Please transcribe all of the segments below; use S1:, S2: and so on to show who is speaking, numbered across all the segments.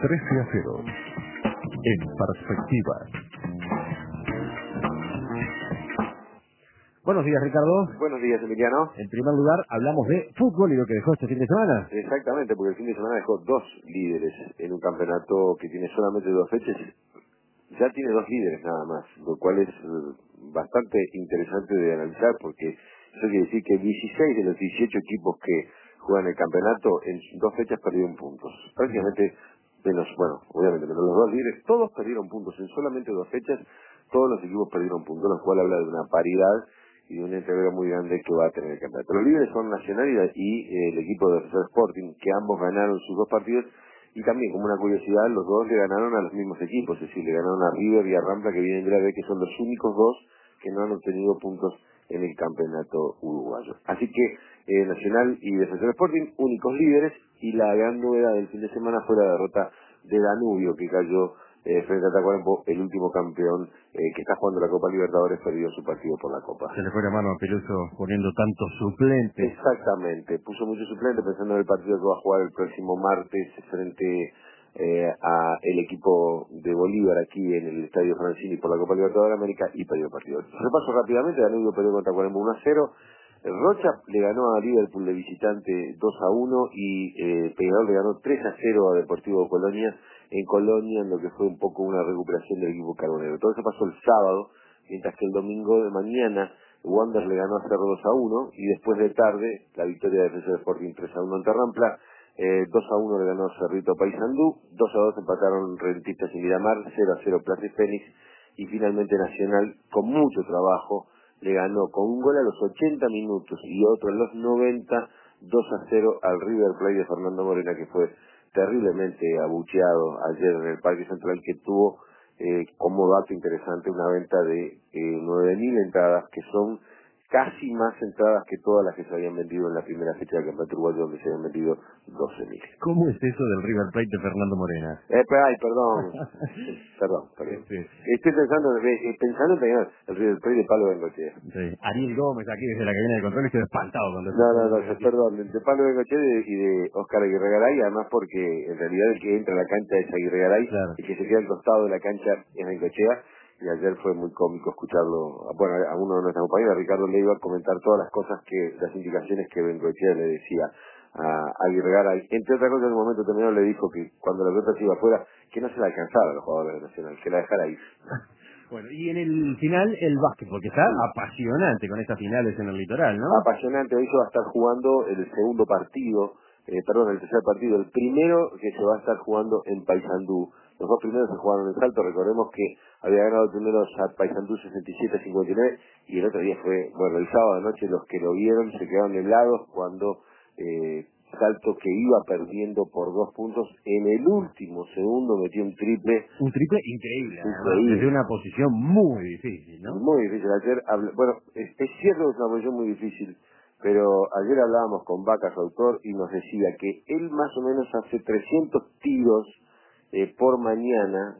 S1: 13-0. En perspectiva.
S2: Buenos días, Ricardo.
S3: Buenos días, Emiliano.
S2: En primer lugar, hablamos de fútbol y lo que dejó este fin de semana.
S3: Exactamente, porque el fin de semana dejó dos líderes en un campeonato que tiene solamente 2 fechas. Ya tiene 2 líderes nada más, lo cual es bastante interesante de analizar, porque eso quiere decir que 16 de los 18 equipos que juegan el campeonato en 2 fechas perdieron puntos. Prácticamente menos, bueno, obviamente menos los 2 líderes, todos perdieron puntos en solamente 2 fechas, todos los equipos perdieron puntos, lo cual habla de una paridad y de una entrega muy grande que va a tener el campeonato. Los líderes son Nacional y el equipo de Defensor Sporting, que ambos ganaron sus 2 partidos, y también, como una curiosidad, los 2 le ganaron a los mismos equipos, es decir, le ganaron a River y a Rampla, que vienen de la B, que son los únicos 2 que no han obtenido puntos en el campeonato uruguayo. Así que Nacional y Defensor Sporting, únicos líderes, y la gran novedad del fin de semana fue la derrota de Danubio, que cayó frente a Tacuarembó, el último campeón que está jugando la Copa Libertadores, perdió su partido por la Copa.
S2: Se le fue la mano a Peluso poniendo tantos suplentes.
S3: Exactamente, puso muchos suplentes pensando en el partido que va a jugar el próximo martes frente a el equipo de Bolívar aquí en el Estadio Francini por la Copa Libertadores de América, y perdió el partido. Repaso rápidamente: Danubio perdió contra Tacuarembó 1-0. Rocha le ganó a Liverpool de visitante 2-1 y Peñarol le ganó 3-0 a Deportivo Colonia en Colonia, en lo que fue un poco una recuperación del equipo carbonero. Todo eso pasó el sábado, mientras que el domingo de mañana Wander le ganó a Cerro 2-1 y después de tarde la victoria de Defensor Sporting 3-1 ante Rampla. 2-1 le ganó Cerrito a Paysandú, 2-2 empataron Rentistas y Miramar, 0-0 Plaza y Fénix, y finalmente Nacional, con mucho trabajo, le ganó con un gol a los 80 minutos y otro a los 90, 2-0 al River Plate de Fernando Morena, que fue terriblemente abucheado ayer en el Parque Central, que tuvo como dato interesante una venta de 9.000 entradas, que son casi más entradas que todas las que se habían vendido en la primera fecha del campeonato uruguayo, donde se habían vendido 12.000.
S2: ¿Cómo es eso del River Plate de Fernando Morena?
S3: Perdón.
S2: Sí.
S3: Estoy pensando en Peñarol, el River Plate de Palo Bengochea.
S2: Sí. Ariel Gómez, aquí desde la cabina de control, estoy espantado cuando...
S3: Perdón, de Palo Bengochea y de Oscar Aguirre Garay, además porque en realidad el que entra a la cancha es Aguirre Garay,
S2: Claro.
S3: y que se queda al costado de la cancha es Bengochea. Y ayer fue muy cómico escucharlo, bueno, a uno de nuestros compañeros, Ricardo Leiva, comentar todas las cosas las indicaciones que Bengochea le decía a Aguirre Garay. Entre otras cosas, en un momento determinado le dijo que cuando la pelota se iba afuera, que no se la alcanzara a los jugadores de Nacional, que la dejara ir.
S2: Bueno, y en el final, el básquet, porque está apasionante con estas finales en el litoral, ¿no?
S3: Apasionante. Hoy se va a estar jugando el segundo partido, el tercer partido. El primero que se va a estar jugando en Paysandú. Los 2 primeros se jugaron en Salto. Recordemos que había ganado el primero a Paysandú 67-59, y el otro día fue, bueno, el sábado anoche los que lo vieron se quedaron helados cuando Salto, que iba perdiendo por 2 puntos, en el último segundo metió un triple.
S2: Un triple increíble. Desde una posición muy difícil, ¿no?
S3: Muy difícil. Ayer, bueno, es cierto que es una posición muy difícil, pero ayer hablábamos con Vaca, su autor, y nos decía que él más o menos hace 300 tiros por mañana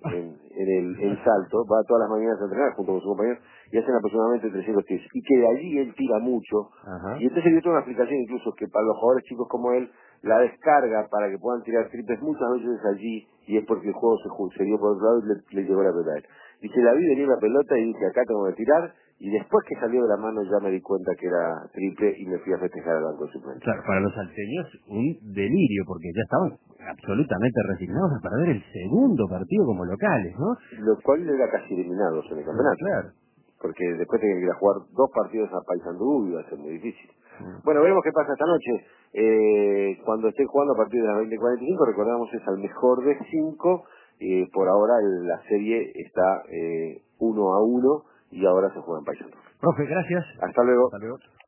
S3: en Salto, va todas las mañanas a entrenar junto con sus compañeros, y hacen aproximadamente 300 tiros, y que de allí él tira mucho.
S2: Ajá.
S3: Y entonces dio toda una explicación, incluso que para los jugadores chicos como él, la descarga para que puedan tirar triples muchas veces es allí, y es porque el juego se dio por otro lado y le llegó la pelota a él. Dice, la vi venir la pelota y dije, acá tengo que tirar, y después que salió de la mano ya me di cuenta que era triple y me fui a festejar al banco de suplentes.
S2: Claro, para los salteños un delirio, porque ya estaban absolutamente resignados a perder el segundo partido como locales, ¿no?
S3: Lo cual era casi eliminados en el campeonato.
S2: Claro.
S3: Porque después tenían que ir a jugar 2 partidos a Paysandú y iba a ser muy difícil. Bueno, veremos qué pasa esta noche. Cuando estén jugando a partir de las 20:45, recordamos, es al mejor de 5. Por ahora la serie está 1-1 y ahora se juega en Paysandú.
S2: Profe, gracias.
S3: Hasta luego.
S2: Hasta luego.